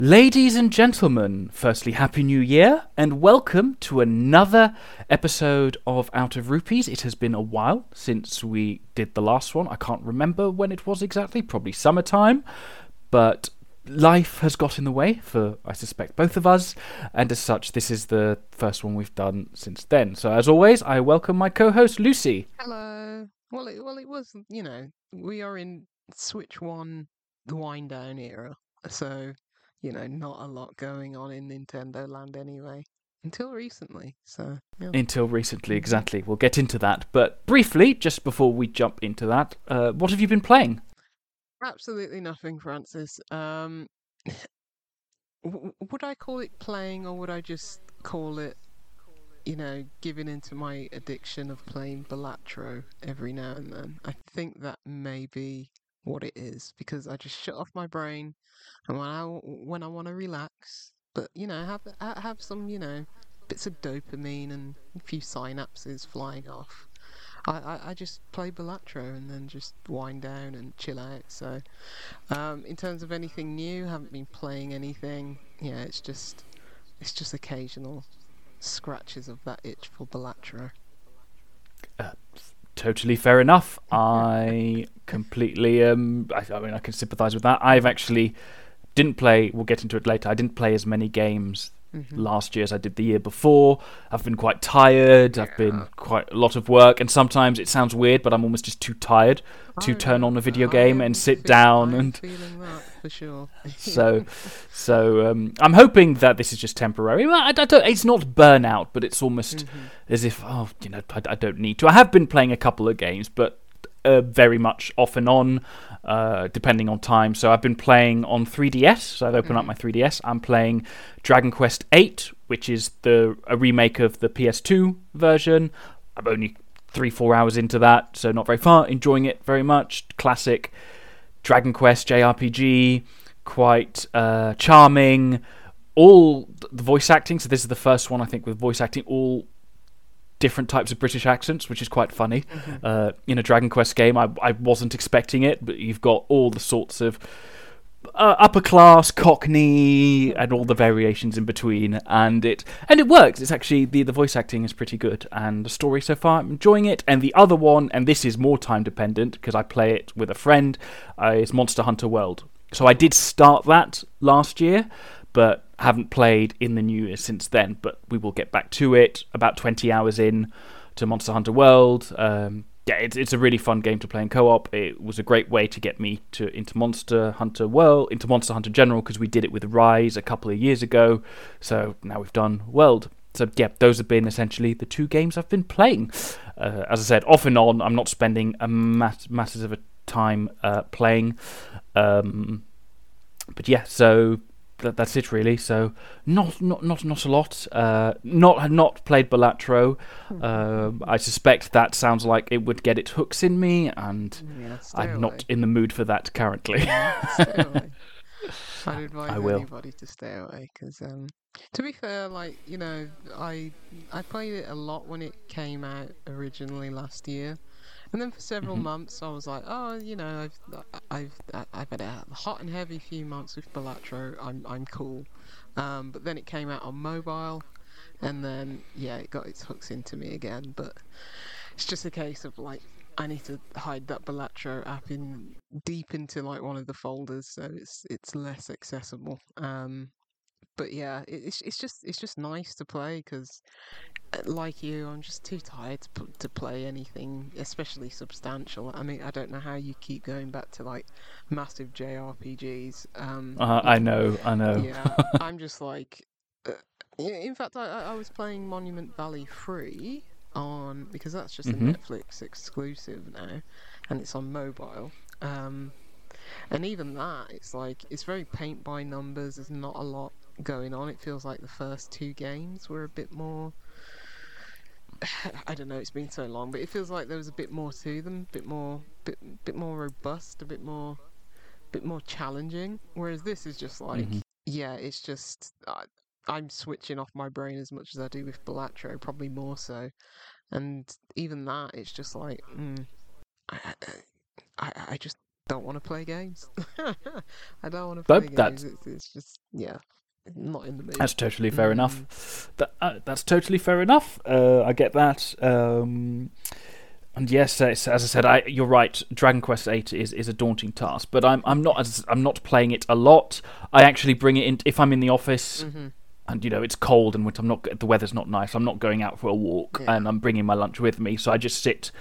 Ladies and gentlemen, firstly, Happy New Year, and welcome to another episode of Out of Rupees. It has been a while since we did the last one. I can't remember when it was exactly, probably summertime, but life has got in the way for, I suspect, both of us, and as such, this is the first one we've done since then. So, as always, I welcome my co-host, Lucy. Hello. It was, we are in Switch 1 wind down era, so, not a lot going on in Nintendo Land anyway, until recently, so, yeah. Until recently, Mhm. exactly. We'll get into that. But briefly, just before we jump into that, what have you been playing? Absolutely nothing, Francis. Would I call it playing, or would I just call it, giving into my addiction of playing Balatro every now and then? I think that may be what it is, because I just shut off my brain, and when I want to relax, but have some bits of dopamine and a few synapses flying off. I just play Balatro and then just wind down and chill out. So, in terms of anything new, haven't been playing anything. Yeah, it's just occasional scratches of that itch for Balatro. Uh, Totally fair enough. I completely, I mean, I can sympathise with that. I've actually didn't play. We'll get into it later. I didn't play as many games Hmm. last year as I did the year before. I've been quite tired. I've Yeah. been quite a lot of work, and sometimes it sounds weird, but I'm almost just too tired to Oh turn yeah, on a video I game and am sit down I am and feeling that for sure. so I'm hoping that this is just temporary. Well, I don't. It's not burnout, but it's almost Hmm. as if I don't need to. I have been playing a couple of games, but very much off and on, depending on time. So I've been playing on 3DS. So I've opened up Hmm. my 3DS. I'm playing Dragon Quest VIII, which is a remake of the PS2 version. I'm only 3-4 hours into that, so not very far. Enjoying it very much. Classic Dragon Quest JRPG, quite charming. All the voice acting. So this is the first one I think with voice acting. All different types of British accents, which is quite funny. Hmm. In a Dragon Quest game, I wasn't expecting it, but you've got all the sorts of upper class Cockney and all the variations in between, and it works. It's actually the voice acting is pretty good, and the story so far I'm enjoying it. And the other one, and this is more time dependent because I play it with a friend, is Monster Hunter World. So I did start that last year, but haven't played in the new year since then. But we will get back to it. About 20 hours in to Monster Hunter World. Yeah, it's a really fun game to play in co-op. It was a great way to get me into Monster Hunter World, into Monster Hunter General, because we did it with Rise a couple of years ago. So now we've done World. So yeah, those have been essentially the two games I've been playing. As I said, off and on. I'm not spending a masses of a time playing. But yeah, so that's it really. So not a lot. Not played Balatro. I suspect that sounds like it would get its hooks in me, and Yeah, stay I'm not away. in the mood for that currently. Stay away. I'd I advise will. anybody to stay away because, to be fair, I played it a lot when it came out originally last year, and then for several Hmm. months I was like, oh, I've had a hot and heavy few months with Balatro. I'm cool, but then it came out on mobile, and then yeah, it got its hooks into me again. But it's just a case of like I need to hide that Balatro app in deep into like one of the folders so it's less accessible. But yeah, it's just nice to play because, like you, I'm just too tired to play anything, especially substantial. I mean, I don't know how you keep going back to like massive JRPGs. I know. I know. Yeah, I'm just like, uh, in fact, I was playing Monument Valley Free on because that's just a Hmm. Netflix exclusive now, and it's on mobile. Um, and even that, it's like it's very paint by numbers. There's not a lot going on. It feels like the first two games were a bit more. I don't know. It's been so long, but it feels like there was a bit more to them, bit more robust, bit more challenging. Whereas this is just like, Hmm. yeah, it's just I'm switching off my brain as much as I do with Balatro, probably more so. And even that, it's just like, I just don't want to play games. I don't want to play But games. It's just, yeah, not in the mood. that's totally fair enough. That's totally fair enough. I get that. And yes, as I said, you're right. Dragon Quest VIII is a daunting task, but I'm not playing it a lot. I actually bring it in if I'm in the office. And it's cold and the weather's not nice. I'm not going out for a walk, and I'm bringing my lunch with me. So I just sit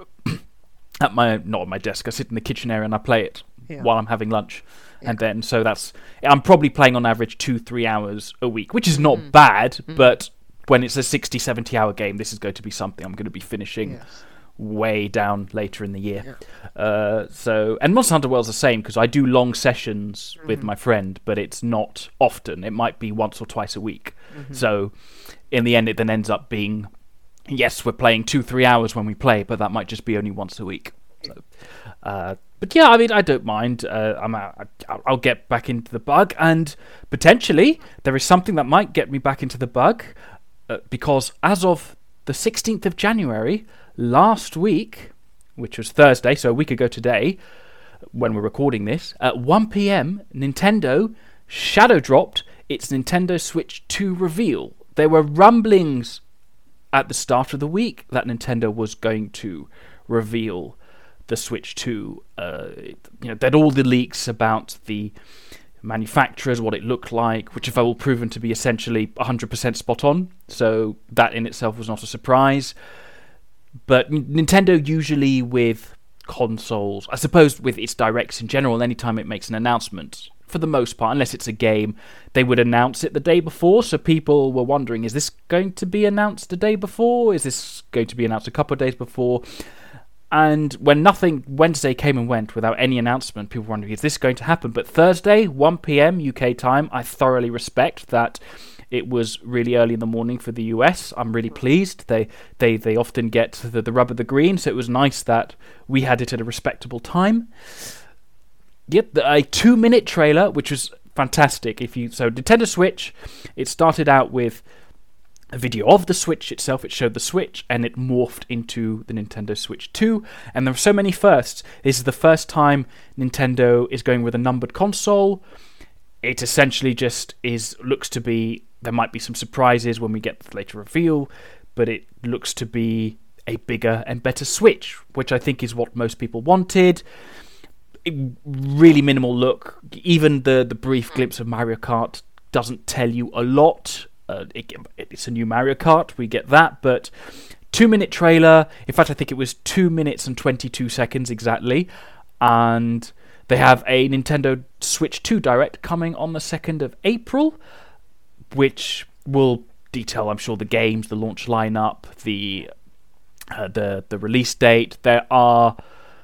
not at my desk. I sit in the kitchen area and I play it while I'm having lunch, and then I'm probably playing on average 2-3 hours a week, which is not bad. But when it's a 60-70 hour game, this is going to be something I'm going to be finishing way down later in the year. And Monster Hunter World's the same, because I do long sessions with my friend, but it's not often. It might be once or twice a week. So in the end, it then ends up being, yes, we're playing 2-3 hours when we play, but that might just be only once a week. So, but yeah, I mean, I don't mind. I'll get back into the bug, and potentially there is something that might get me back into the bug, because as of the 16th of January, last week, which was Thursday, so a week ago today, when we're recording this, at 1 p.m, Nintendo shadow dropped its Nintendo Switch 2 reveal. There were rumblings at the start of the week that Nintendo was going to reveal the Switch 2. That all the leaks about the manufacturers, what it looked like, which have all proven to be essentially 100% spot on. So that in itself was not a surprise. But Nintendo usually with consoles, I suppose with its directs in general, anytime it makes an announcement, for the most part, unless it's a game, they would announce it the day before. So people were wondering, is this going to be announced the day before? Is this going to be announced a couple of days before? And when Wednesday came and went without any announcement, people were wondering, is this going to happen? But Thursday, 1 p.m. UK time, I thoroughly respect that it was really early in the morning for the US. I'm really pleased. They often get the rub of the green, so it was nice that we had it at a respectable time. Yep, a 2-minute trailer, which was fantastic. So Nintendo Switch, it started out with a video of the Switch itself. It showed the Switch, and it morphed into the Nintendo Switch 2. And there were so many firsts. This is the first time Nintendo is going with a numbered console. It essentially just looks to be, there might be some surprises when we get the later reveal, but it looks to be a bigger and better Switch, which I think is what most people wanted. Really minimal look. Even the brief glimpse of Mario Kart doesn't tell you a lot. It's a new Mario Kart, we get that, but 2-minute trailer. In fact, I think it was 2 minutes and 22 seconds exactly. And they have a Nintendo Switch 2 Direct coming on the 2nd of April, which will detail, I'm sure, the games, the launch lineup, the release date. There are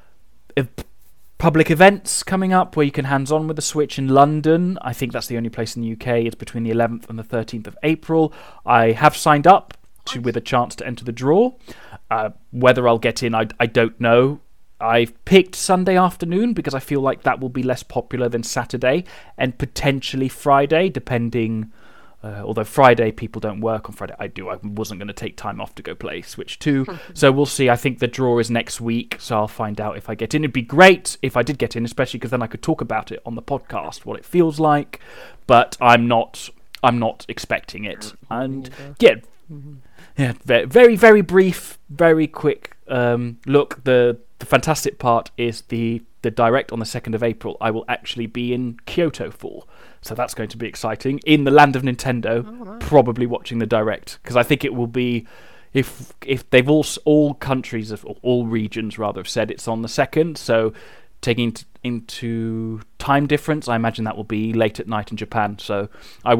public events coming up where you can hands-on with the Switch in London. I think that's the only place in the UK. It's between the 11th and the 13th of April. I have signed up with a chance to enter the draw. Whether I'll get in, I don't know. I've picked Sunday afternoon because I feel like that will be less popular than Saturday and potentially Friday, depending. Although Friday people don't work on Friday, I do. I wasn't going to take time off to go play Switch 2, so we'll see. I think the draw is next week, so I'll find out if I get in. It'd be great if I did get in, especially because then I could talk about it on the podcast, what it feels like. But I'm not expecting it. And yeah, very very brief, very quick look. The fantastic part is the Direct on the 2nd of April. I will actually be in Kyoto for. So that's going to be exciting. In the land of Nintendo, probably watching the Direct, because I think it will be, if they've all countries, or all regions rather, have said it's on the 2nd, so taking into time difference, I imagine that will be late at night in Japan, so I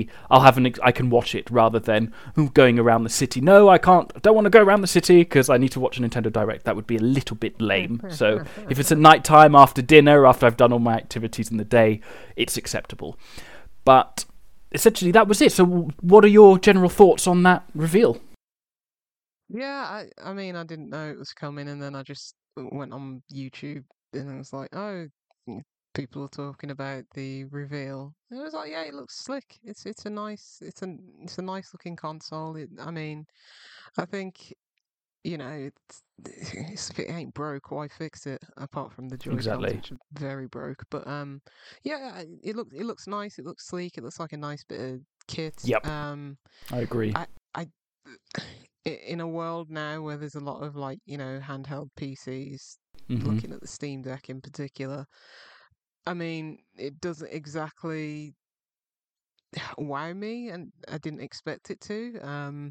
can watch it rather than going around the city. No, I don't want to go around the city because I need to watch a Nintendo Direct. That would be a little bit lame. So if it's at night time after dinner, after I've done all my activities in the day, it's acceptable. But essentially that was it. So what are your general thoughts on that reveal? Yeah, I mean, I didn't know it was coming, and then I just went on YouTube, and I was like, oh, people are talking about the reveal. And I was like, yeah, it looks slick. It's a nice looking console. I mean, I think if it ain't broke, why fix it? Apart from the Joy Cons, Exactly. which are very broke. But yeah, it looks nice. It looks sleek. It looks like a nice bit of kit. Yep, I agree. I in a world now where there's a lot of like handheld PCs, Hmm. looking at the Steam Deck in particular, I mean, it doesn't exactly wow me, and I didn't expect it to.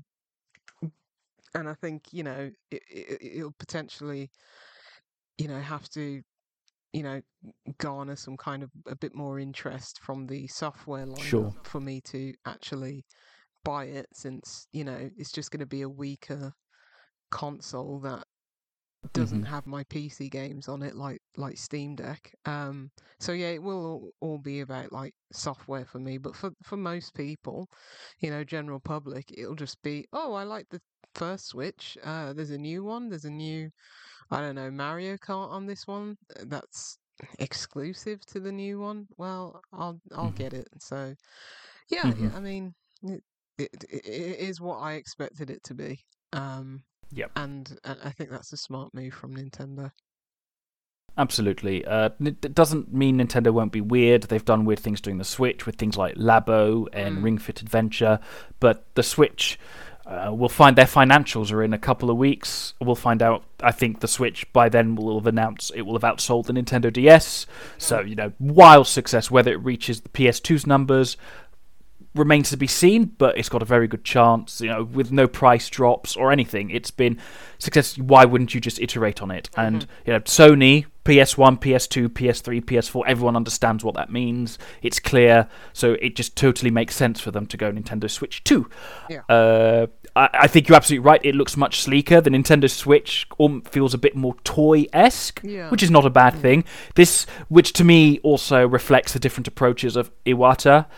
And I think it'll potentially have to you know garner some kind of a bit more interest from the software lineup Sure. for me to actually buy it, since it's just going to be a weaker console that doesn't Hmm. have my PC games on it like Steam Deck. So yeah, it will all be about like software for me, but for most people, general public, it'll just be, oh, I like the first Switch. There's a new one. There's a new, I don't know, Mario Kart on this one. That's exclusive to the new one. Well, I'll Hmm. get it. So yeah, Hmm. I mean, it is what I expected it to be. Um, Yep. and I think that's a smart move from Nintendo. Absolutely. It doesn't mean Nintendo won't be weird. They've done weird things during the Switch with things like Labo and Mm. Ring Fit Adventure, but the Switch, we'll find their financials are in a couple of weeks. We'll find out. I think the Switch by then will have announced it will have outsold the Nintendo DS. So, wild success. Whether it reaches the PS2's numbers remains to be seen, but it's got a very good chance, with no price drops or anything. It's been success. Why wouldn't you just iterate on it? And Sony, PS1, PS2, PS3, PS4, everyone understands what that means. It's clear, so it just totally makes sense for them to go Nintendo Switch 2. Yeah. I think you're absolutely right. It looks much sleeker. The Nintendo Switch feels a bit more toy-esque, Yeah. which is not a bad thing. This, which to me also reflects the different approaches of Iwata,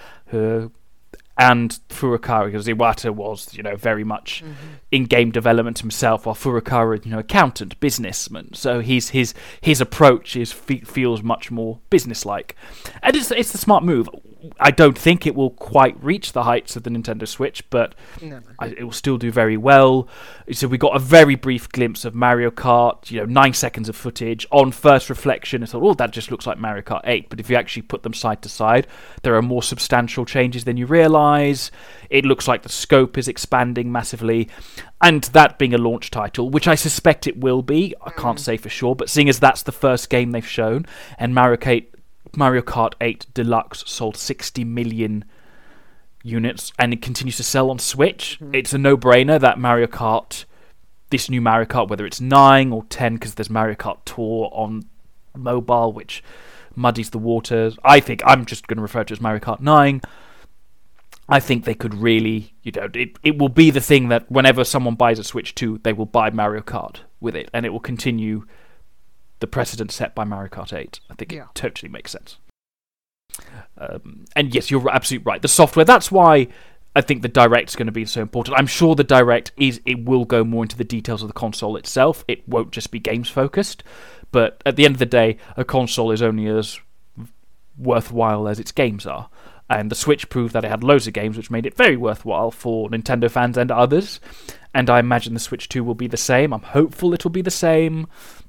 and Furukawa, because Iwata was, very much in game development himself, while Furukawa, accountant, businessman. So his approach feels much more businesslike, and it's a smart move. I don't think it will quite reach the heights of the Nintendo Switch, but No. it will still do very well. So we got a very brief glimpse of Mario Kart, 9 seconds of footage. On first reflection, I thought, oh, that just looks like Mario Kart 8. But if you actually put them side to side, there are more substantial changes than you realise. It looks like the scope is expanding massively. And that being a launch title, which I suspect it will be, I can't say for sure, but seeing as that's the first game they've shown, and Mario Kart 8 Deluxe sold 60 million units and it continues to sell on Switch, it's a no-brainer that this new Mario Kart, whether it's 9 or 10, because there's Mario Kart Tour on mobile, which muddies the waters. I think I'm just going to refer to it as Mario Kart 9. I think they could really, it will be the thing that whenever someone buys a Switch 2, they will buy Mario Kart with it, and it will continue the precedent set by Mario Kart 8. I think it totally makes sense. And yes, you're absolutely right. The software, that's why I think the Direct's going to be so important. I'm sure the Direct it will go more into the details of the console itself. It won't just be games focused. But at the end of the day, a console is only as worthwhile as its games are. And the Switch proved that it had loads of games, which made it very worthwhile for Nintendo fans and others. And I imagine the Switch 2 will be the same. I'm hopeful it'll be the same.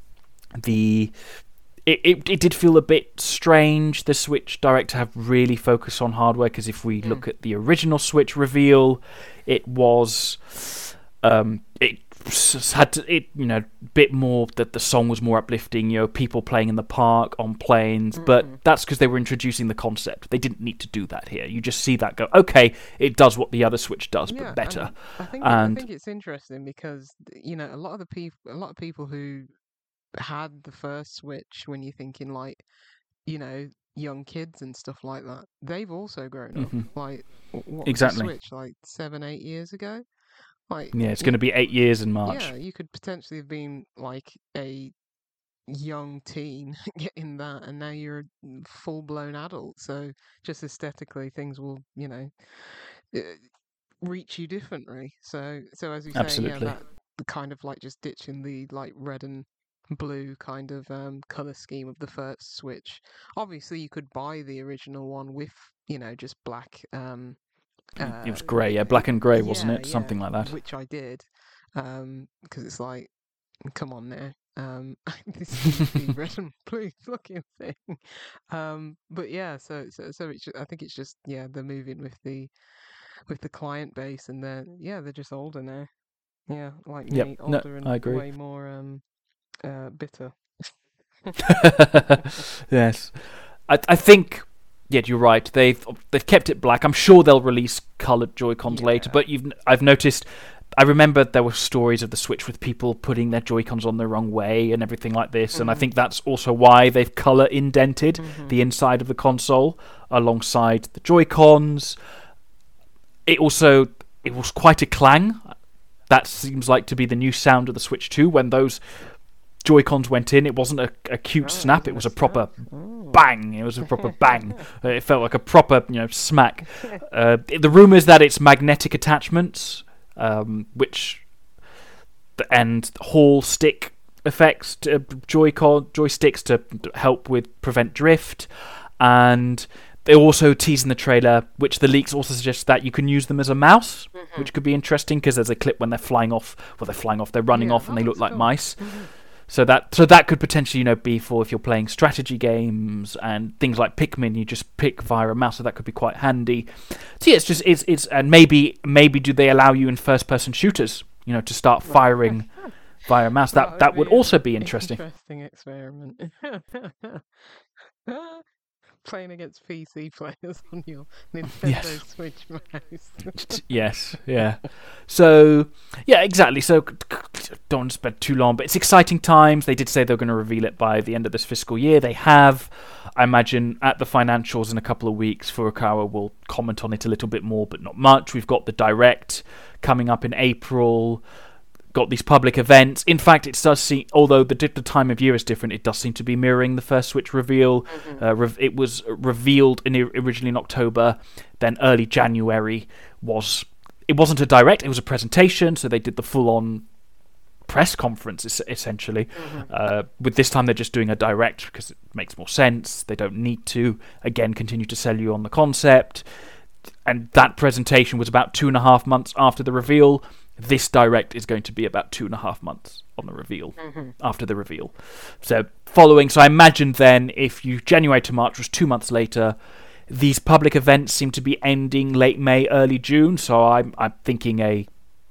It did feel a bit strange, the Switch Direct, to have really focused on hardware, because if we look at the original Switch reveal, it was it had a bit more that the song was more uplifting, people playing in the park, on planes, but that's because they were introducing the concept. They didn't need to do that here. You just see that go, okay, it does what the other Switch does, but better. I think it's interesting because a lot of people who had the first Switch, when you're thinking like young kids and stuff like that, they've also grown up. Like, what was the Switch, like 7-8 years ago? Like, yeah, it's going to be 8 years in March. Yeah, you could potentially have been like a young teen getting that, and now you're a full-blown adult. So just aesthetically, things will uh, reach you differently. So as you say, Absolutely. that kind of like just ditching the like red and blue kind of color scheme of the first Switch. Obviously, you could buy the original one with just black. It was grey, black and grey, wasn't it? Something like that. Which I did. because it's like, come on now. This is the red and blue looking thing. But yeah, so I think it's just, yeah, they're moving with the client base, and they're just older now. Yeah, like Yep. me, No, older and I agree. way more bitter. Yes. I think, yeah, you're right. They've kept it black. I'm sure they'll release coloured Joy-Cons later, Yeah. but I've noticed. I remember there were stories of the Switch with people putting their Joy-Cons on the wrong way and everything like this, and I think that's also why they've colour indented the inside of the console alongside the Joy-Cons. It was quite a clang. That seems like to be the new sound of the Switch 2 when those Joy-Cons went in. It wasn't a cute snap, it was a proper bang. It was a proper bang. It felt like a proper, smack. The rumours that it's magnetic attachments, which and Hall stick effects, joysticks to help with prevent drift, and they also tease in the trailer, which the leaks also suggest that you can use them as a mouse, which could be interesting because there's a clip when they're flying off. Well, they're flying off. They're running off, and they look like mice. So that could potentially, be for if you're playing strategy games and things like Pikmin, you just pick via a mouse, so that could be quite handy. So yeah, it's and maybe do they allow you in first-person shooters, to start firing via a mouse? That would also be interesting. Interesting experiment. Playing against PC players on your Nintendo Switch mouse. Yes, yeah. So, yeah, exactly. So, don't want to spend too long, but it's exciting times. They did say they were going to reveal it by the end of this fiscal year. They have. I imagine at the financials in a couple of weeks, Furukawa will comment on it a little bit more, but not much. We've got the Direct coming up in April. Got these public events. In fact, it does seem, although the time of year is different, it does seem to be mirroring the first Switch reveal. It was revealed originally in October, then early January it wasn't a direct, it was a presentation, so they did the full-on press conference, essentially. With this time, they're just doing a direct because it makes more sense. They don't need to, again, continue to sell you on the concept. And that presentation was about 2.5 months after the reveal. This direct is going to be about 2.5 months on the reveal, after the reveal. So I imagine then if January to March was 2 months later, these public events seem to be ending late May, early June. So I'm thinking a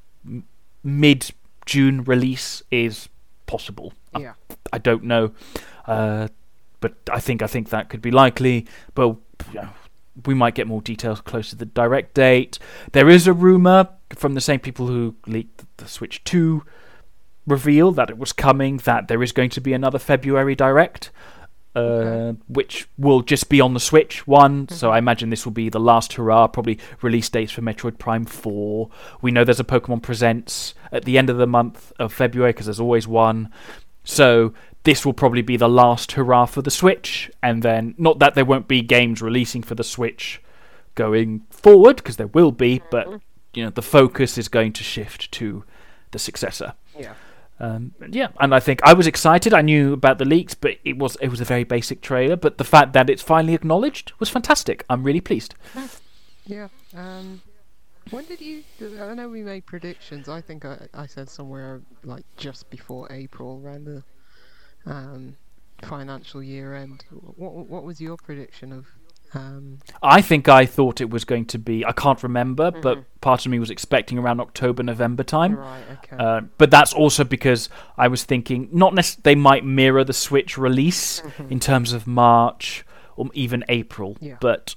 mid-June release is possible. Yeah. I don't know, but I think that could be likely. But we might get more details close to the direct date. There is a rumour from the same people who leaked the Switch 2 reveal that it was coming, that there is going to be another February direct, which will just be on the Switch one. So I imagine this will be the last hurrah, probably release dates for Metroid Prime 4. We know there's a Pokemon Presents at the end of the month of February, because there's always one. So this will probably be the last hurrah for the Switch, and then, not that there won't be games releasing for the Switch going forward, because there will be, but the focus is going to shift to the successor. Yeah. And I think I was excited. I knew about the leaks, but it was a very basic trailer. But the fact that it's finally acknowledged was fantastic. I'm really pleased. Yeah. When did you? I know we made predictions. I think I said somewhere like just before April, around the financial year end. What was your prediction of? I thought it was going to be, I can't remember, but part of me was expecting around October, November time. Right, okay. But that's also because I was thinking, not necessarily they might mirror the Switch release in terms of March or even April. Yeah. But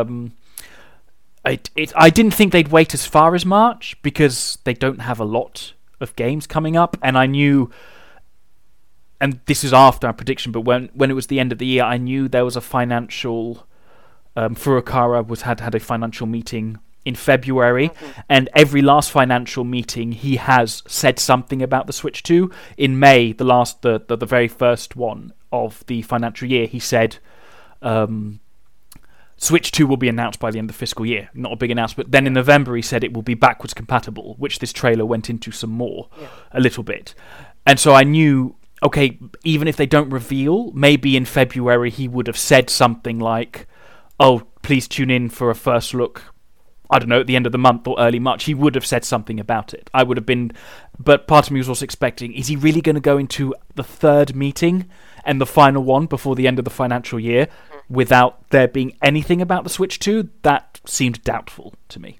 I didn't think they'd wait as far as March, because they don't have a lot of games coming up. And I knew, and this is after our prediction, but when it was the end of the year, I knew there was a financial... Furukawa had a financial meeting in February, and every last financial meeting he has said something about the Switch 2. In May, the very first one of the financial year, he said Switch 2 will be announced by the end of the fiscal year. Not a big announcement. Then in November he said it will be backwards compatible, which this trailer went into some more, a little bit. And so I knew, okay, even if they don't reveal, maybe in February he would have said something like, oh, please tune in for a first look I don't know, at the end of the month or early March, he would have said something about it. I would have been, but part of me was also expecting, is he really going to go into the third meeting and the final one before the end of the financial year without there being anything about the Switch 2? That seemed doubtful to me.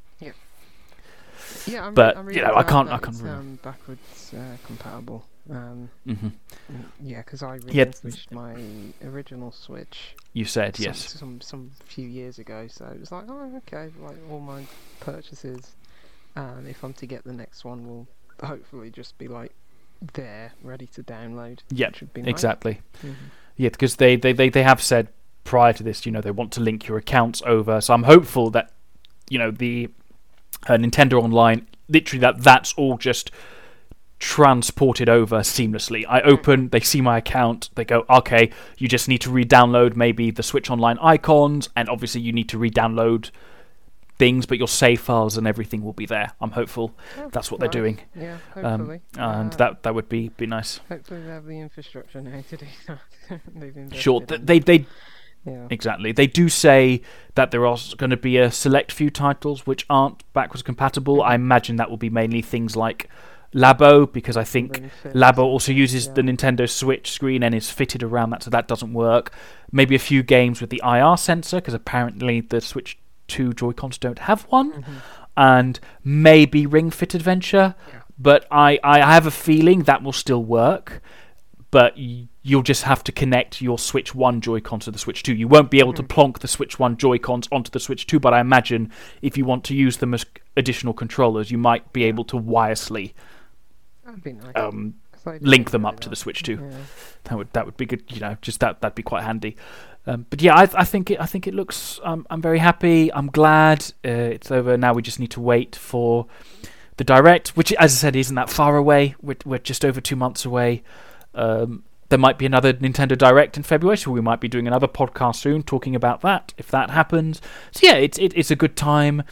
Yeah, I'm But really you know, I glad can't. that I can't. it's, Really. backwards compatible. Mhm. Yeah, because I Yeah. relinquished my original Switch You said some, yes. some few years ago, so it was like, oh, okay, like all my purchases, if I'm to get the next one, will hopefully just be like there, ready to download. Yeah, which would be nice. exactly. Mhm. Yeah, because they have said prior to this, you know, they want to link your accounts over. So I'm hopeful that, you know, the Nintendo Online, literally that's all just transported over seamlessly. I open, they see my account, they go, okay, you just need to re-download maybe the Switch Online icons, and obviously you need to re-download things, but your save files and everything will be there. I'm hopeful that's what they're doing. Yeah, hopefully. And that would be nice. Hopefully they have the infrastructure now to do that. They've invested Sure, in they yeah. exactly. They do say that there are going to be a select few titles which aren't backwards compatible. I imagine that will be mainly things like Labo, because I think Ring Fit Labo or also something, uses the Nintendo Switch screen and is fitted around that, so that doesn't work. Maybe a few games with the IR sensor, because apparently the Switch 2 Joy-Cons don't have one. Mhm. And maybe Ring Fit Adventure, Yeah. but I have a feeling that will still work. But you'll just have to connect your Switch 1 Joy-Con to the Switch 2. You won't be able to plonk the Switch 1 Joy-Cons onto the Switch 2, but I imagine if you want to use them as additional controllers, you might be able to wirelessly That'd be nice. 'Cause I do link them enjoy up to that. the Switch 2. Yeah. That would be good. You know, just that'd be quite handy. But yeah, I think it looks. I'm very happy. I'm glad it's over now. We just need to wait for the Direct, which, as I said, isn't that far away. We're just over 2 months away. There might be another Nintendo Direct in February, so we might be doing another podcast soon talking about that if that happens. So yeah, it's a good time.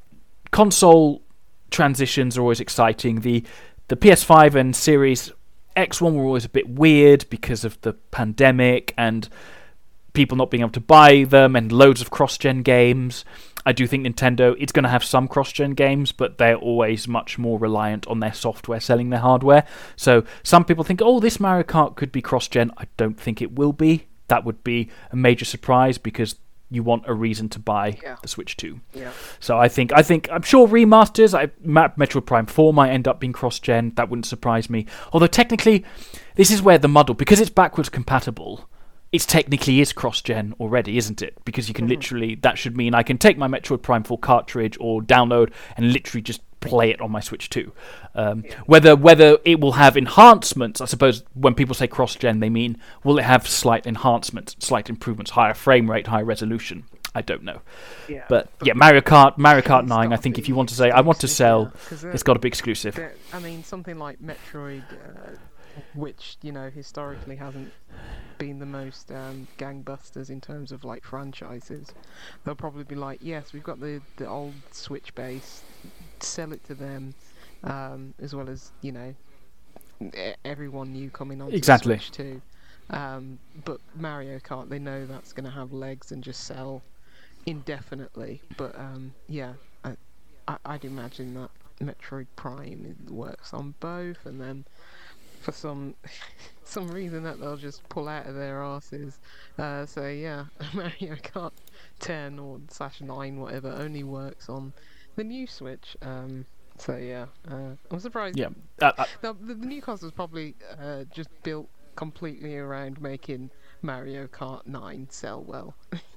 Console transitions are always exciting. The PS5 and Series X one were always a bit weird because of the pandemic and people not being able to buy them and loads of cross-gen games. I do think Nintendo, it's going to have some cross-gen games, but they're always much more reliant on their software selling their hardware. So some people think, oh, this Mario Kart could be cross-gen. I don't think it will be. That would be a major surprise because you want a reason to buy the Switch 2. Yeah. So I'm sure remasters, Metroid Prime 4 might end up being cross-gen. That wouldn't surprise me. Although technically, this is where the muddle, because it's backwards compatible, it technically is cross-gen already, isn't it? Because you can literally, that should mean I can take my Metroid Prime 4 cartridge or download and literally just play it on my Switch 2. Whether it will have enhancements, I suppose when people say cross-gen, they mean, will it have slight enhancements, slight improvements, higher frame rate, higher resolution? I don't know. Yeah. But yeah, Mario Kart 9, I gotta think be if you want to say, I want to sell, 'cause it's got to be exclusive. I mean, something like Metroid, which, you know, historically hasn't been the most gangbusters in terms of like franchises, they'll probably be like, yes, we've got the old Switch base, sell it to them, as well as, you know, everyone new coming on Exactly. the Switch too. But Mario Kart, they know that's going to have legs and just sell indefinitely. But yeah, I'd imagine that Metroid Prime works on both, and then for some reason that they'll just pull out of their arses. So yeah, Mario Kart 10 or /9, whatever, only works on the new Switch. So yeah, I'm surprised. Yeah. The new console's probably just built completely around making Mario Kart 9 sell well.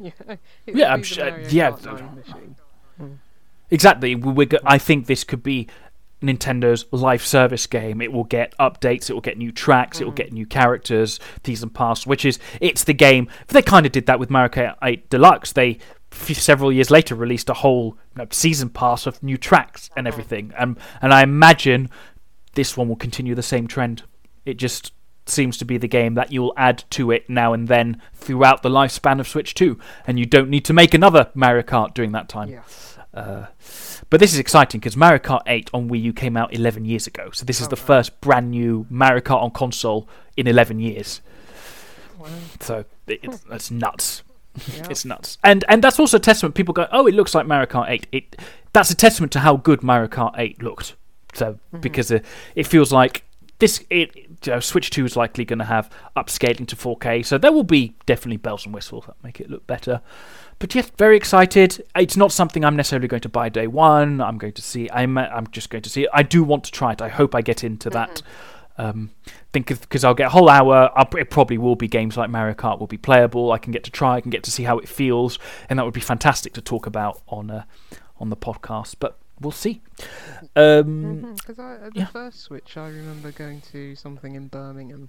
Yeah, I'm sure. Yeah, machine. exactly. I think this could be Nintendo's live service game. It will get updates, it will get new tracks, it will get new characters, season pass, it's the game. They kind of did that with Mario Kart 8 Deluxe. They several years later released a whole season pass of new tracks and everything. And I imagine this one will continue the same trend. It just seems to be the game that you'll add to it now and then throughout the lifespan of Switch 2, and you don't need to make another Mario Kart during that time. Yeah. But this is exciting because Mario Kart 8 on Wii U came out 11 years ago, so this is the first brand new Mario Kart on console in 11 years. Wow. So it's nuts. Yeah. It's nuts. And that's also a testament. People go, oh, it looks like Mario Kart 8. that's a testament to how good Mario Kart 8 looked. So because it feels like Switch 2 is likely going to have upscaling to 4K, so there will be definitely bells and whistles that make it look better. But yes, very excited. It's not something I'm necessarily going to buy day one. I'm just going to see it. I do want to try it. I hope I get into that. Because I'll get a whole hour. It probably will be games like Mario Kart will be playable. I can get to try. I can get to see how it feels, and that would be fantastic to talk about on the podcast. But we'll see. Because the first Switch, I remember going to something in Birmingham.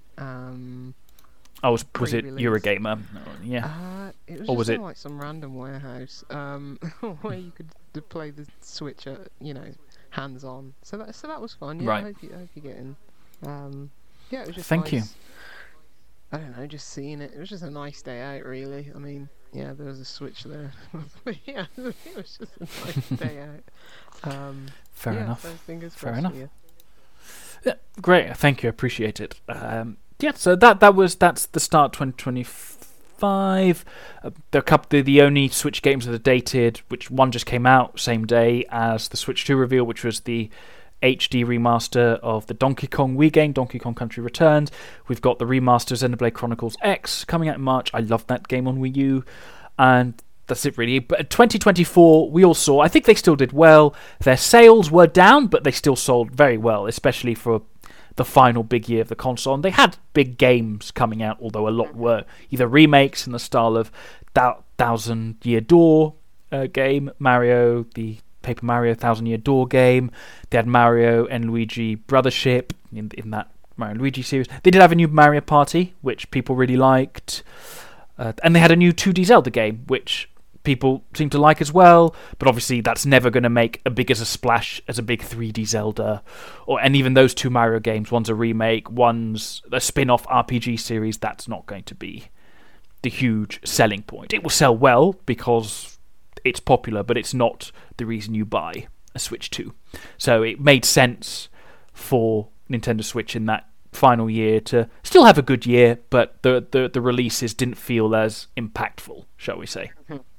Was it Eurogamer? Yeah. It or was it like some random warehouse where you could play the Switch, hands on. So that was fun. Yeah, right. I hope you get in. It was just Thank nice. you. I don't know, just seeing it. It was just a nice day out, really. I mean, yeah, there was a Switch there. But yeah, it was just a nice day out. Fair enough. So fingers Fair crossed enough. for you. Yeah, great. Thank you. I appreciate it. So that's the start 2025. The only Switch games that are dated, which one just came out same day as the Switch 2 reveal, which was the HD remaster of the Donkey Kong Wii game, Donkey Kong Country Returns. We've got the remaster Xenoblade Chronicles X coming out in March. I love that game on Wii U. And that's it really. But 2024, we all saw, I think they still did well. Their sales were down, but they still sold very well, especially for the final big year of the console. And they had big games coming out, although a lot were either remakes in the style of Thousand Year Door game, Mario, the Paper Mario Thousand Year Door game. They had Mario and Luigi Brothership in that Mario and Luigi series. They did have a new Mario Party, which people really liked. And they had a new 2D Zelda game, which people seem to like as well. But obviously that's never going to make a big as a splash as a big 3D Zelda. And even those two Mario games, one's a remake, one's a spin-off RPG series, that's not going to be the huge selling point. It will sell well because it's popular, but it's not the reason you buy a Switch 2. So it made sense for Nintendo Switch in that final year to still have a good year, but the releases didn't feel as impactful, shall we say.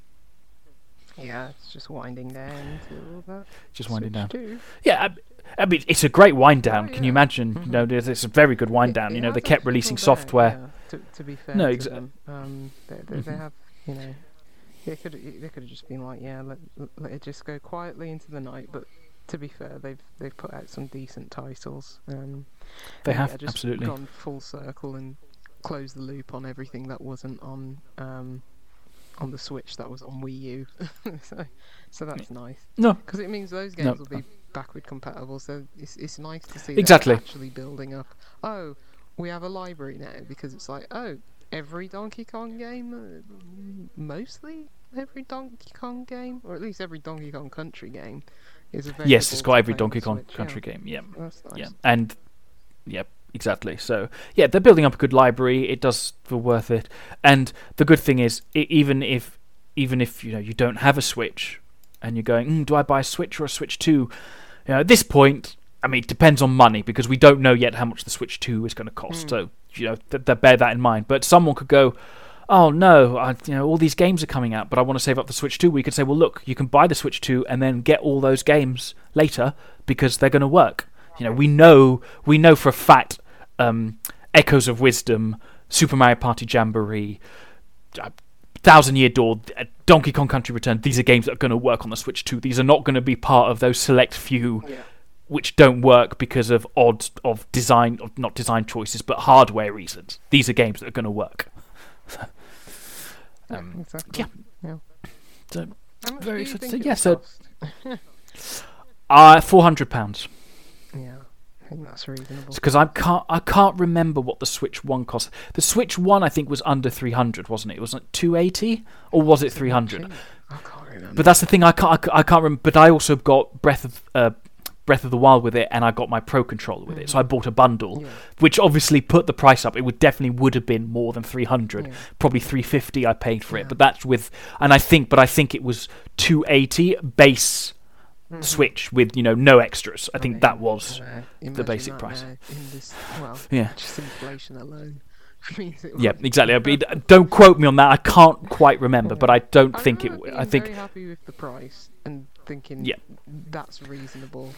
Yeah, it's just winding down to all that. Just winding down. Too. Yeah, I mean, it's a great wind down. Can you imagine? Mm-hmm. It's a very good wind down. They kept releasing software. To be fair, they have, They could have just been like, let it just go quietly into the night. But to be fair, they've put out some decent titles. They have just absolutely gone full circle and closed the loop on everything that wasn't on the Switch that was on Wii U. so that's nice. No, because it means those games will be backward compatible. So it's nice to see exactly that actually building up. Oh, we have a library now, because it's like, every Donkey Kong game, mostly every Donkey Kong game, or at least every Donkey Kong Country game, is available. Yes, it's got every to play on Donkey the Kong Switch, Country game. Yeah, that's nice. yeah, and exactly. So yeah, they're building up a good library. It does feel worth it. And the good thing is, even if you don't have a Switch, and you're going, do I buy a Switch or a Switch 2? At this point, I mean, it depends on money, because we don't know yet how much the Switch 2 is going to cost. So bear that in mind. But someone could go, oh no, all these games are coming out, but I want to save up the Switch 2. We could say, well, look, you can buy the Switch 2 and then get all those games later because they're going to work. We know for a fact, Echoes of Wisdom, Super Mario Party Jamboree, Thousand Year Door, Donkey Kong Country Return. These are games that are going to work on the Switch 2. These are not going to be part of those select few. Yeah. Which don't work because of not design choices, but hardware reasons. These are games that are going to work. Exactly. Yeah. So very excited. Yeah. So £400. Yeah, I think that's reasonable. Because I can't remember what the Switch 1 cost. The Switch 1 I think was under 300, wasn't it? It was like 280, or was it 300? I can't remember. But that's the thing. I can't remember. But I also got Breath of the Wild with it, and I got my Pro Controller with it, so I bought a bundle, which obviously put the price up. It would have been more than 300, probably 350 I paid for it, but that's with, I think it was 280 base Switch with no extras. I think that was the basic price. Just inflation alone. Exactly. I mean, don't quote me on that. I can't quite remember, but I don't think it. I'm very happy with the price, and thinking Yeah. that's reasonable.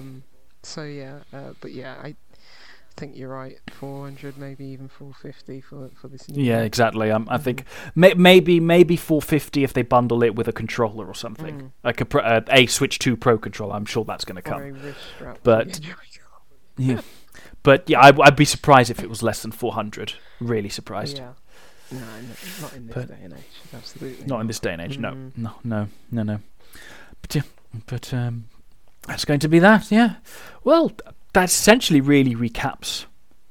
But yeah, I think you're right. 400, maybe even 450 for this new. Yeah, one. exactly. I think maybe 450 if they bundle it with a controller or something, like a Switch 2 Pro controller. I'm sure that's going to Or come. a wrist strap But- to your Yeah, but yeah, I'd be surprised if it was less than 400. Really surprised. Yeah. No, not in this But- day and age. Absolutely Not in this day and age. Mm. No. But yeah, that's going to be that. Yeah. Well, that essentially really recaps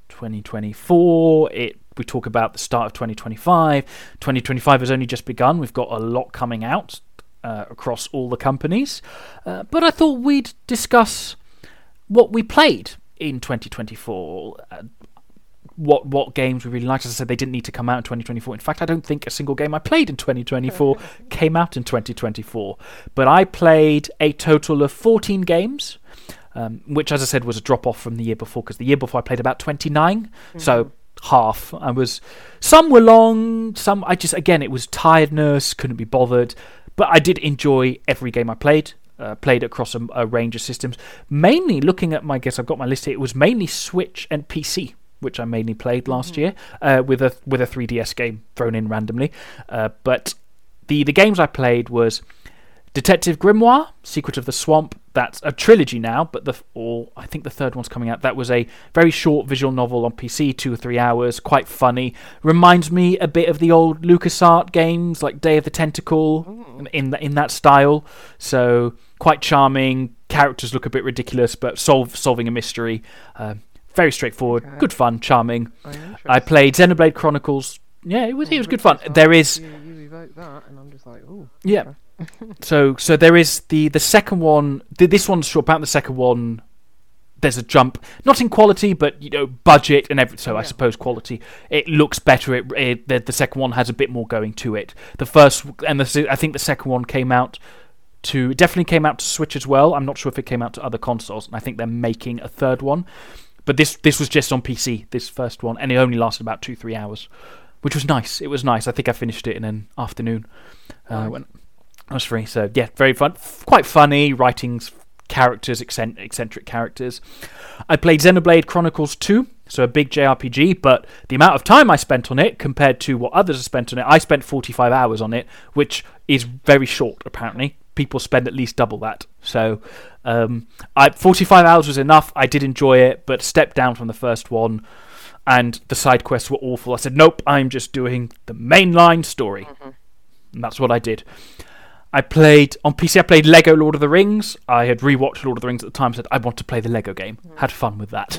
2024. We talk about the start of 2025. 2025 has only just begun. We've got a lot coming out across all the companies. But I thought we'd discuss what we played in 2024. What games we really liked. As I said, they didn't need to come out in 2024. In fact, I don't think a single game I played in 2024 came out in 2024. But I played a total of 14 games, which, as I said, was a drop-off from the year before, because the year before I played about 29, so half. Some were long, some it was tiredness, couldn't be bothered, but I did enjoy every game I played. Played across a range of systems. Mainly looking at I've got my list here, it was mainly Switch and PC, which I mainly played last year, with a 3DS game thrown in randomly. But the games I played was Detective Grimoire, Secret of the Swamp. That's a trilogy now, but I think the third one's coming out. That was a very short visual novel on PC, 2 or 3 hours, quite funny. Reminds me a bit of the old LucasArts games, like Day of the Tentacle, in that style. So quite charming. Characters look a bit ridiculous, but solving a mystery. Very straightforward, good fun, charming. I played Xenoblade Chronicles. Yeah, it was good fun. There is you evoke that, and I'm just like, oh. Yeah. Okay. So there is the second one. This one's short. About the second one, there's a jump, not in quality, but budget and everything. So I suppose quality. It looks better. The second one has a bit more going to it. The first and I think the second one definitely came out to Switch as well. I'm not sure if it came out to other consoles, and I think they're making a third one. But this was just on PC, this first one, and it only lasted about 2-3 hours, which was nice. It was nice. I think I finished it in an afternoon when I was free. So yeah, very fun, quite funny. Writings, characters, eccentric characters. I played Xenoblade Chronicles 2, so a big JRPG, but the amount of time I spent on it compared to what others have spent on it, I spent 45 hours on it, which is very short apparently. People spend at least double that. So 45 hours was enough. I did enjoy it, but stepped down from the first one, and the side quests were awful. I said, nope, I'm just doing the mainline story. And that's what I did. On PC, I played Lego Lord of the Rings. I had rewatched Lord of the Rings at the time, said I want to play the Lego game. Had fun with that.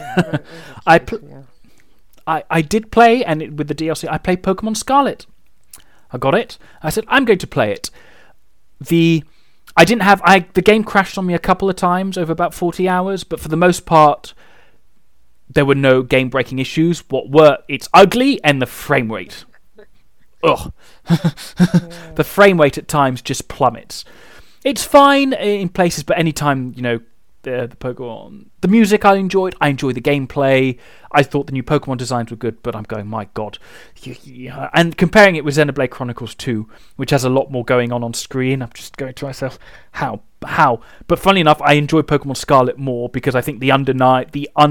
I did play, and with the DLC, I played Pokemon Scarlet. I got it. I said, I'm going to play it. The game crashed on me a couple of times over about 40 hours, but for the most part, there were no game-breaking issues. It's ugly, and the frame rate. Ugh. The frame rate at times just plummets. It's fine in places, but anytime, the Pokemon, the music I enjoyed the gameplay. I thought the new Pokemon designs were good, but I'm going, my god. And comparing it with Xenoblade Chronicles 2, which has a lot more going on screen, I'm just going to myself, how? But funnily enough, I enjoy Pokemon Scarlet more because I think the underlying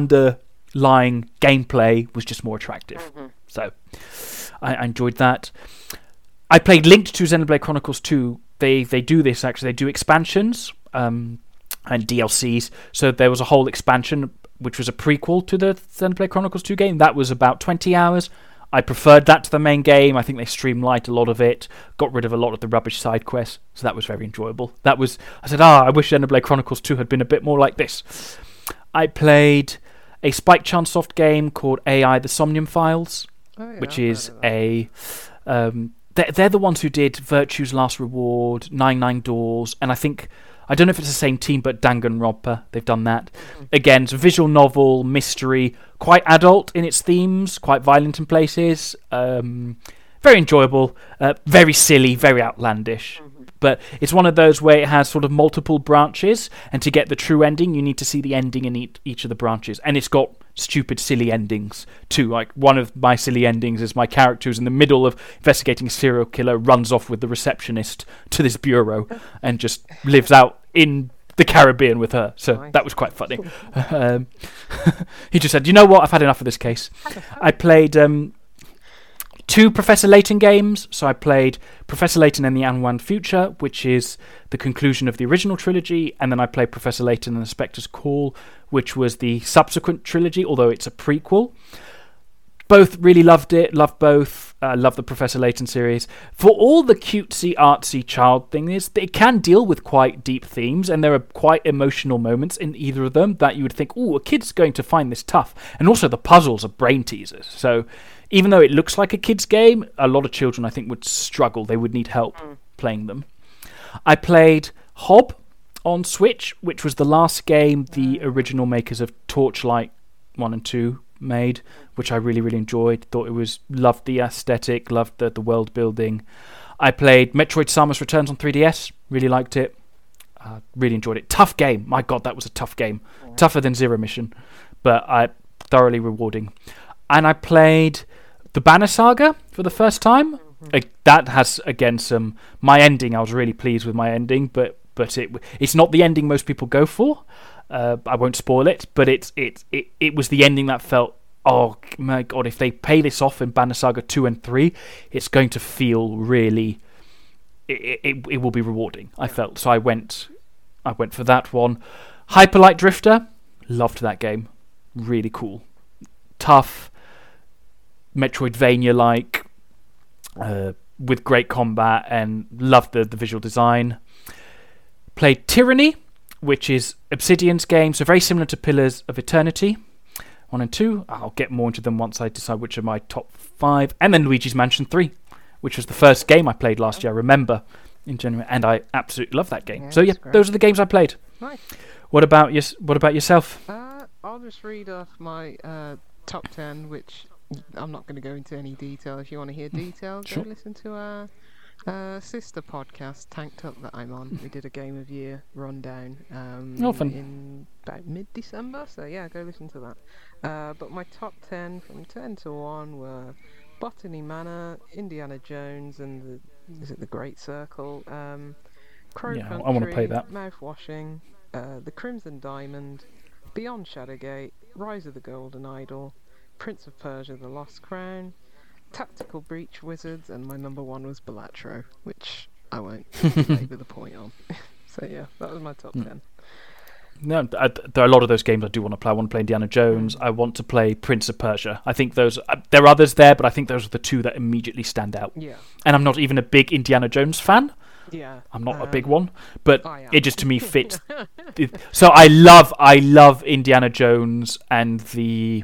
gameplay was just more attractive. So I enjoyed that. I played Linked to Xenoblade Chronicles 2. They do this, actually. They do expansions and DLCs. So there was a whole expansion, which was a prequel to the Xenoblade Chronicles 2 game. That was about 20 hours. I preferred that to the main game. I think they streamlined a lot of it, got rid of a lot of the rubbish side quests. So that was very enjoyable. I said, I wish Xenoblade Chronicles 2 had been a bit more like this. I played a Spike Chunsoft game called AI The Somnium Files, which is they're the ones who did Virtue's Last Reward, 99 Doors, and I don't know if it's the same team, but Danganronpa, they've done that. Again, it's a visual novel, mystery, quite adult in its themes, quite violent in places, very enjoyable, very silly, very outlandish. But it's one of those where it has sort of multiple branches, and to get the true ending, you need to see the ending in each of the branches. And it's got stupid, silly endings too. Like, one of my silly endings is my character who's in the middle of investigating a serial killer, runs off with the receptionist to this bureau, and just lives out in the Caribbean with her, so Nice. that was quite funny. Um, he just said, "You know what? I've had enough of this case." I played 2 Professor Layton games. So I played Professor Layton and the Unwound Future, which is the conclusion of the original trilogy, and then I played Professor Layton and the Spectre's Call, which was the subsequent trilogy, although it's a prequel. Both really loved it, loved both, loved the Professor Layton series. For all the cutesy, artsy child thing is, it can deal with quite deep themes, and there are quite emotional moments in either of them that you would think, ooh, a kid's going to find this tough. And also the puzzles are brain teasers. So even though it looks like a kid's game, a lot of children, I think, would struggle. They would need help playing them. I played Hob on Switch, which was the last game the original makers of Torchlight 1 and 2 made, which I really, really enjoyed. Loved the aesthetic, loved the world building. I played Metroid Samus Returns on 3DS, really liked it. Really enjoyed it. Tough game. My God, that was a tough game. Tougher than Zero Mission, but thoroughly rewarding. And I played the Banner Saga for the first time. That has, again, my ending. I was really pleased with my ending, but it's not the ending most people go for. I won't spoil it, but it was the ending that felt, oh my God, if they pay this off in Banner Saga 2 and 3, it's going to feel really, it will be rewarding, I felt. So I went for that one. Hyper Light Drifter, loved that game. Really cool. Tough, Metroidvania-like, with great combat, and loved the visual design. Played Tyranny, which is Obsidian's game, so very similar to Pillars of Eternity 1 and 2. I'll get more into them once I decide which are my top 5. And then Luigi's Mansion 3, which was the first game I played last year, I remember, in January, and I absolutely love that game. Yeah, so yeah, those are the games I played. Nice. What about yourself? I'll just read off my top 10, which I'm not going to go into any detail. If you want to hear detail, Sure. go listen to our sister podcast, Tanked Up, that I'm on. We did a Game of Year rundown Fun. in about mid-December, so yeah, go listen to that. But my top 10 from 10 to 1 were Botany Manor, Indiana Jones, and the Great Circle, Crow Yeah, Country, I wanna play that. Mouthwashing, The Crimson Diamond, Beyond Shadowgate, Rise of the Golden Idol, Prince of Persia: The Lost Crown, Tactical Breach Wizards, and my number 1 was Balatro, which I won't labour the point on. So yeah, that was my top 10. No, there are a lot of those games I do want to play. I want to play Indiana Jones. I want to play Prince of Persia. I think those... there are others there, but I think those are the 2 that immediately stand out. Yeah. And I'm not even a big Indiana Jones fan. Yeah. I'm not a big one, but I am. it just to me fits. So I love Indiana Jones and the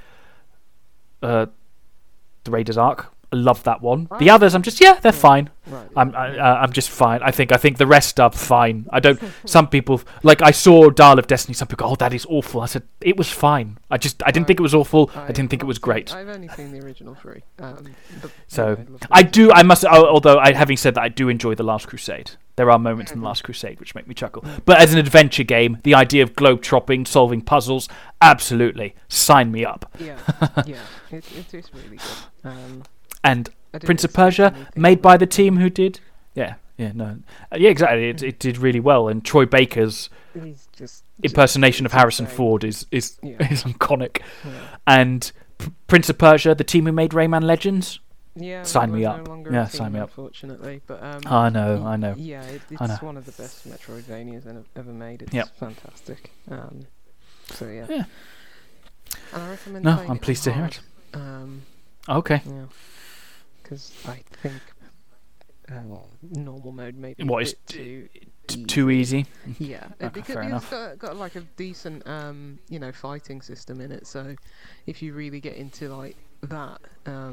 Raiders Ark. I love that one. The others, I'm just they're fine. Right. I'm just fine. I think the rest are fine. I don't. Some people, like, I saw Dial of Destiny. Some people go, "Oh, that is awful." I said it was fine. I didn't think it was awful. I didn't think it was great. I've only seen the original 3. But, So yeah, love I them. do. I must. Although having said that, I do enjoy The Last Crusade. There are moments in The Last Crusade which make me chuckle. But as an adventure game, the idea of globe tropping, solving puzzles, absolutely sign me up. Yeah, yeah, it is really good. And I didn't Prince of expect Persia, anything made from by it. the team who did. Yeah, exactly. It did really well. And Troy Baker's He's just impersonation of it's Harrison insane. Ford is Yeah. iconic. Yeah. And Prince of Persia, the team who made Rayman Legends. Yeah, Sign that me was up. No longer Yeah, a team, sign me up. Unfortunately, but I know. Yeah, I know. it's one of the best Metroidvanias ever made. It's Yep. fantastic. So yeah. Yeah. And I recommend. No, playing I'm it pleased to hear it. hard. Okay. Yeah, because I think normal mode may be What a is bit too Too easy. Yeah, Okay, because fair it's enough. got like a decent fighting system in it. So if you really get into like that,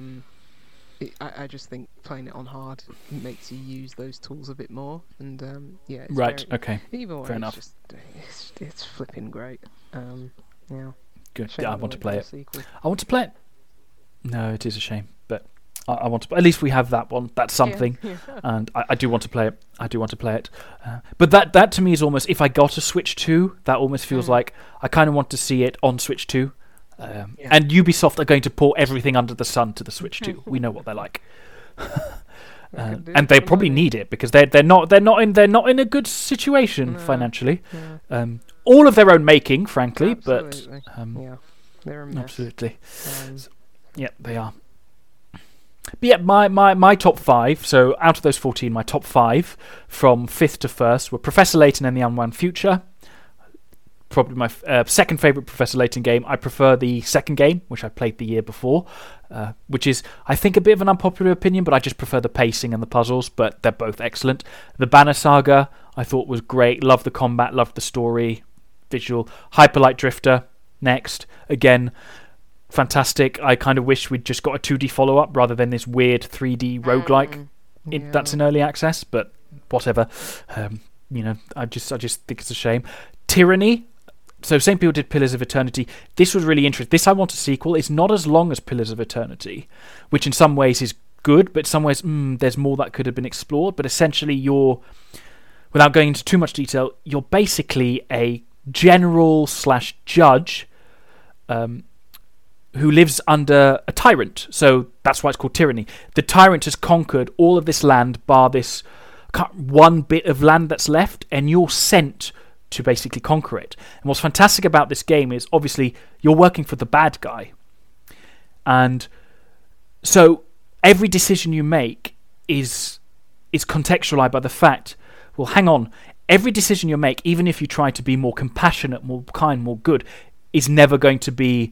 I just think playing it on hard makes you use those tools a bit more. And yeah, it's Right. very, Okay. either way, fair enough. it's flipping great. Yeah. Good. Shame Yeah, I there want to won't play be a it. sequel. I want to play it. No, it is a shame, but I want to. At least we have that one. That's something. Yeah. And I do want to play it. I do want to play it. But that to me is almost, if I got a Switch 2, that almost feels like I kind of want to see it on Switch 2. And Ubisoft are going to pour everything under the sun to the Switch 2. We know what they're like. and they probably need it because they're not in a good situation financially. All of their own making, frankly, Absolutely. but yeah, they're a mess. absolutely, yeah, they are. But yeah, my top 5. So out of those 14, my top 5 from 5th to 1st were Professor Layton and the Unwound Future. Probably my second favourite Professor Layton game. I prefer the second game, which I played the year before, which is, I think, a bit of an unpopular opinion, but I just prefer the pacing and the puzzles, but they're both excellent. The Banner Saga, I thought was great. Loved the combat, loved the story, visual. Hyperlight Drifter, next. Again, fantastic. I kind of wish we'd just got a 2D follow-up rather than this weird 3D roguelike that's in early access, but whatever. I just think it's a shame. Tyranny. So same people did Pillars of Eternity. This was really interesting. This I want a sequel. It's not as long as Pillars of Eternity, which in some ways is good, but in some ways there's more that could have been explored. But essentially you're, without going into too much detail, you're basically a general/judge who lives under a tyrant. So that's why it's called tyranny. The tyrant has conquered all of this land, bar this one bit of land that's left, and you're sent to basically conquer it. And what's fantastic about this game is, obviously, you're working for the bad guy. And so every decision you make is contextualized by the fact, well, hang on, every decision you make, even if you try to be more compassionate, more kind, more good, is never going to be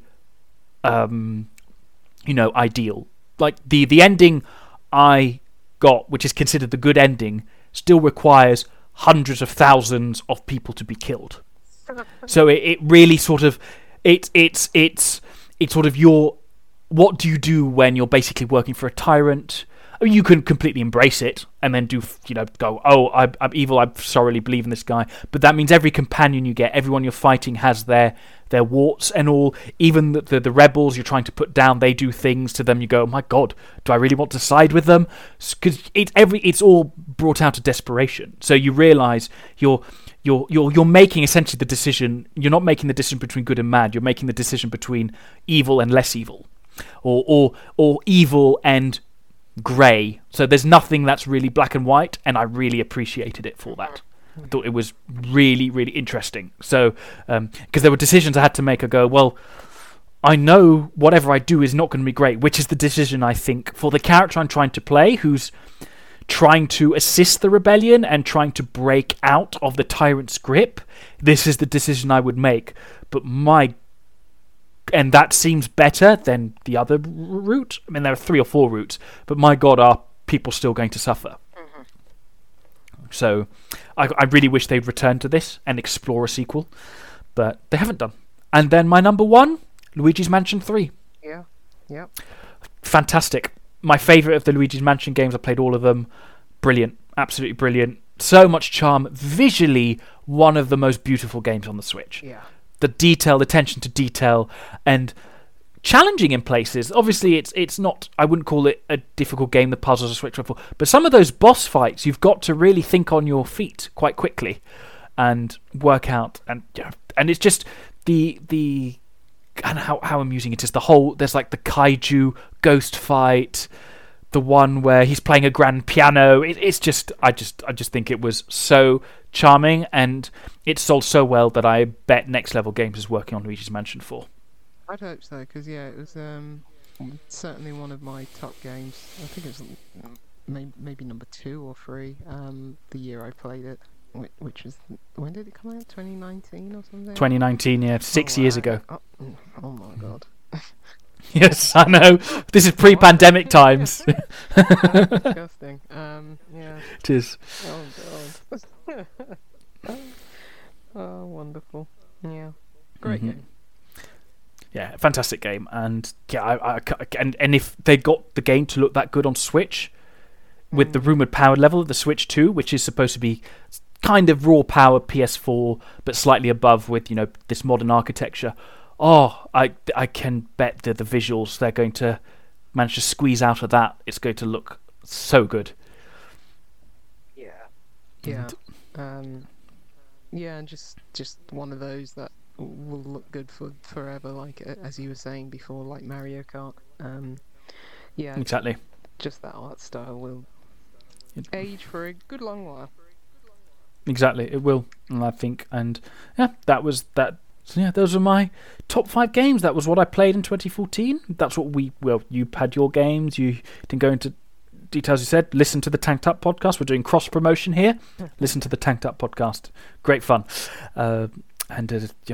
ideal. Like the ending I got, which is considered the good ending, still requires hundreds of thousands of people to be killed. So it really sort of it's sort of your, what do you do when you're basically working for a tyrant? I mean, you can completely embrace it and then go, oh, I'm evil, I thoroughly believe in this guy. But that means every companion you get, everyone you're fighting has their warts and all. Even the rebels you're trying to put down, they do things to them. You go, oh my God, do I really want to side with them? Because it's all brought out of desperation. So you realise you're making essentially the decision. You're not making the decision between good and bad. You're making the decision between evil and less evil, or evil and grey. So there's nothing that's really black and white, and I really appreciated it for that. I thought it was really, really interesting. So, because there were decisions I had to make, I go, well, I know whatever I do is not going to be great, which is the decision, I think, for the character I'm trying to play, who's trying to assist the rebellion and trying to break out of the tyrant's grip. This is the decision I would make. But and that seems better than the other route. I mean, there are 3 or 4 routes, but my God, are people still going to suffer? So I really wish they'd return to this and explore a sequel, but they haven't done. And then my number 1, Luigi's Mansion 3. Yeah. Yep. Fantastic. My favourite of the Luigi's Mansion games. I played all of them. Brilliant. Absolutely brilliant. So much charm. Visually, one of the most beautiful games on the Switch. Yeah. The detail, the attention to detail, and challenging in places. Obviously, it's not, I wouldn't call it a difficult game, the puzzles are switchable, but some of those boss fights, you've got to really think on your feet quite quickly and work out, and it's just the and how amusing it is. The whole, there's like the kaiju ghost fight, the one where he's playing a grand piano. It's just, I just think it was so charming, and it sold so well that I bet Next Level Games is working on Luigi's Mansion 4. I'd hope so, because it was certainly one of my top games. I think it was maybe number 2 or 3 the year I played it, which was, when did it come out? 2019 or something? 2019, yeah, 6 years ago. Oh my God. Yes, I know. This is pre-pandemic times. Disgusting. Yeah. It is. Oh God. Oh, wonderful. Yeah. Great game. Yeah, fantastic game, and yeah, and if they got the game to look that good on Switch, with the rumored power level of the Switch 2, which is supposed to be kind of raw power PS4, but slightly above with this modern architecture. Oh, I can bet that the visuals they're going to manage to squeeze out of that, it's going to look so good. Yeah. Yeah. Yeah, and just one of those that will look good for forever, like as you were saying before, like Mario Kart. Yeah, exactly. Just that art style will age for a good long while. Exactly, it will, I think. And yeah, that was that. So yeah, those are my top 5 games. That was what I played in 2014. That's what you had your games. You didn't go into details. You said listen to the Tanked Up podcast. We're doing cross promotion here. Listen to the Tanked Up podcast. Great fun, and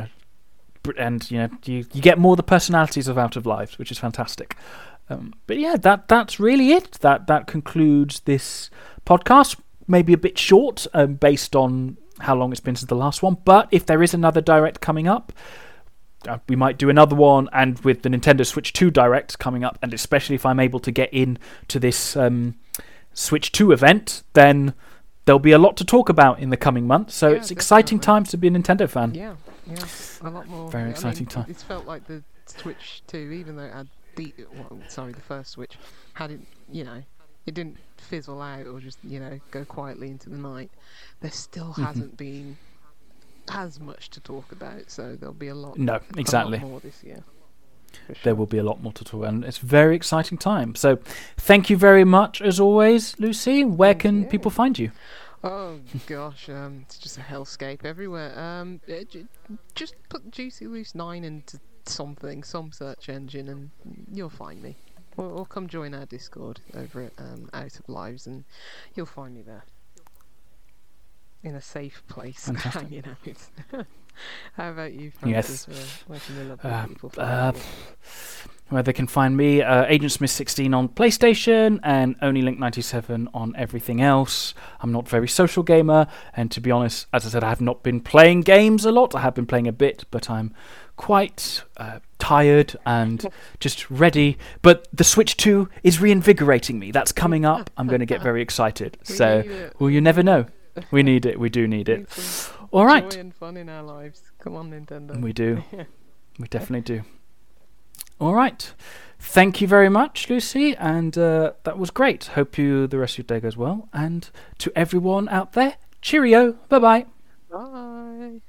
you get more the personalities of Out of Lives, which is fantastic. But yeah, that's really it. That concludes this podcast. Maybe a bit short, based on how long it's been since the last one. But if there is another Direct coming up, we might do another one. And with the Nintendo Switch 2 Direct coming up, and especially if I'm able to get in to this Switch 2 event, then there'll be a lot to talk about in the coming months. So it's exciting times to be a Nintendo fan. Yeah, a lot more. Very exciting time. It's felt like the Switch 2, even though it had the first Switch hadn't, it didn't fizzle out or just, go quietly into the night. There still hasn't been as much to talk about, so there'll be a lot. No, exactly. A lot more this year. Sure. There will be a lot more to talk, and it's a very exciting time. So, thank you very much as always, Lucy. Where can people find you? Oh gosh, it's just a hellscape everywhere. Just put Juicy Loose 9 into some search engine, and you'll find me. Or come join our Discord over at Out of Lives, and you'll find me there. In a safe place, hanging out. How about you, Francis? Yes. Where can the lovely people find you? Where they can find me, Agent Smith 16 on PlayStation and OnlyLink97 on everything else. I'm not a very social gamer, and to be honest, as I said, I have not been playing games a lot. I have been playing a bit, but I'm quite tired and just ready. But the Switch 2 is reinvigorating me. That's coming up. I'm going to get very excited. You never know. We need it. We do need it. All right. Joy and fun in our lives. Come on, Nintendo. We do. We definitely do. All right. Thank you very much, Lucy. And that was great. Hope the rest of your day goes well. And to everyone out there, cheerio. Bye-bye. Bye.